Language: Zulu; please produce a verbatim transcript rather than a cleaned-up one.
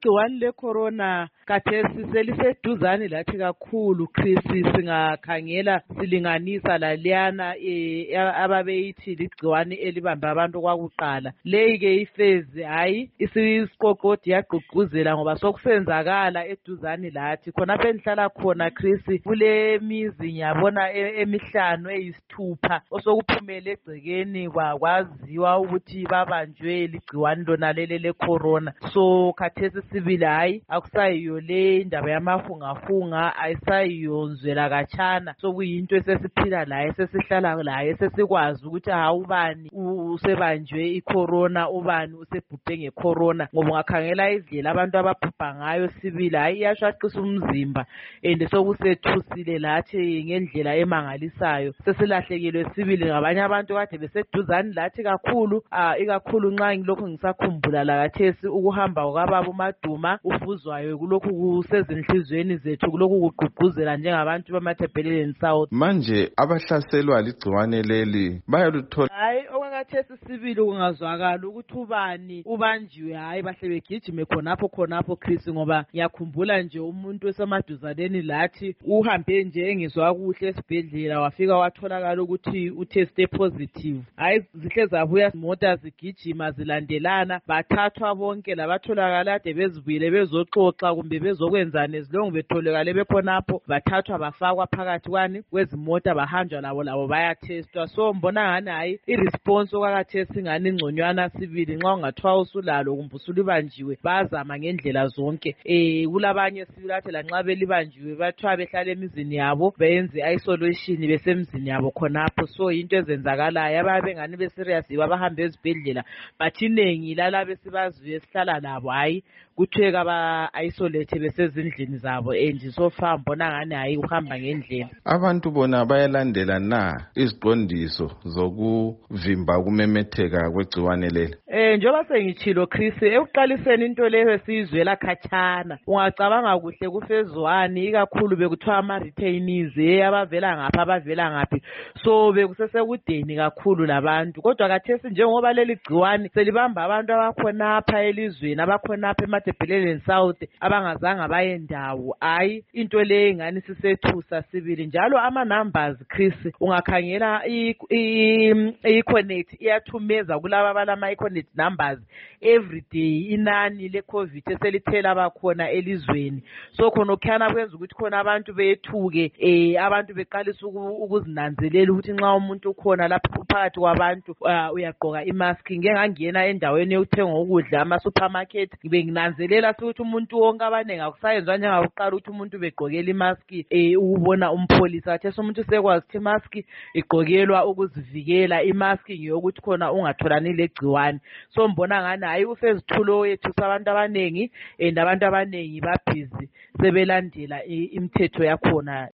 igciwane le-corona kathesi seliseduzane lathi kakhulu Chris, singakhangela silinganisa laliyana eh, ababeyithi ligciwane elibamba abantu kwakuqala. Leyi-ke ifezi hayi isiqoqodi yagqugquzela ngoba sokusenzakala eduzane lathi. Khonapho endihlala khona Chris, kule mizi ngiyabona emihlanu eyisithupha osokuphumele egcekeni kwaziwa ukuthi babanjwe ligciwane lona lele le-corona. So khathesi sibili hayi akusayiyo le indaba yamafungafunga, ayisayiyonzwela katshana. So kuyinto esesiphila laye, sesihlala laye, sesikwazi ukuthi awubani usebanjwe i-corona, ubani usebhubhe nge-corona. Ngoba ungakhangela indlela abantu ababhubha ngayo sibili hayi iyashaqisa umzimba and sokusethusile lathi ngendlela emangalisayo. Sesilahlekelwe sibili ngabanye abantu kade beseduzane lathi kakhulu, ah ikakhulu nxa ngilokho ngisakhumbula lakathesi ukuhamba kwababa uMaduma ufuzwayo kulokhu kusezinhlizweni zethu, kulokhu kugqugquzela njengabantu bamaThebheleleni South. Manje abahlaselwa ligciwane leli bayaluthola hayi okwakathesi sibili kungazwakala ukuthi ubani ubanjiwe hayi bahle begijime khonapho khonapho Chris, ngoba ngiyakhumbula nje umuntu esemaduzaneni lathi uhambe nje engizwa kuhle esibhedlela wafika watholakala ukuthi uteste positive. Hayi zihle zabuya imota zigijima zilandelana, bathathwa bonke labatholakala ade bezibuyile bezoxoxa kumbe bezokwenzana ezilongo betholakale bekhonapho, bathathwa bafakwa phakathi kwani kwezimota bahanjwa labo labo bayatestwa. So mbona ngani hayi iresponse okwakathesi ngani ingconywana sibili nxa ungathiwa usulalo kumbe usulibanjiwe bazama ngendlela zonke. Eh kulabanye sibili athi lanxa belibanjiwe bathiwa behlala emizini yabo beyenze isolation besemzini yabo khonapho. So into ezenzakalayo ababe ngani beserious bahambe ezibhedlela but inengi lala besibaziwe sihlala labo hayi kutheka ba isolate besezindlini zabo and so far mbona ngani hayi uhamba ngendlela. Abantu bona bayalandela na iziqondiso zokuvimba ukumemetheka kwegciwane leli? Eh njengoba sengitshilo Chris, ekuqaliseni into leyo sizwela khatshana. Ungacabanga kuhle kufezwani ikakhulu bekuthiwa ama retainees abavela ngapha abavela ngaphi, so bekusesekudeni kakhulu labantu. Kodwa kathesi njengoba leli gciwane selibamba abantu abakhonapha elizweni, abakhonapha eMathebheleleni South abangazange bayendawo, hayi into leyo ngani sisethusa sibili. Njalo ama numbers Chris ungakhangela i-connect iyathumeza kulaba balama i-connect numbers every day inani le-COVID eselithela abakhona elizweni. So khona okukhana kwenza ukuthi khona abantu bethuke, eh abantu beqalisa ukuzinanzelela ukuthi nxa umuntu ukhona lapho phakathi kwabantu uyagqoka imask. Ngeke ngangena endaweni yokuthenga ukudla ama supermarket ngibe nginanzelela ukuthi umuntu wonke abanengi akusayenzwa njengakuqala ukuthi umuntu begqokela imask eh ukubona umpholisa. Kathesi umuntu sekwazi ukuthi imask igqokelwa ukuzivikela, imask ngiyokuthi khona ungatholani legciwane. So mbona ngani hayi usezithulo wethu sabantu abanengi and abantu abanengi babhizi sebelandela imithetho yakhona.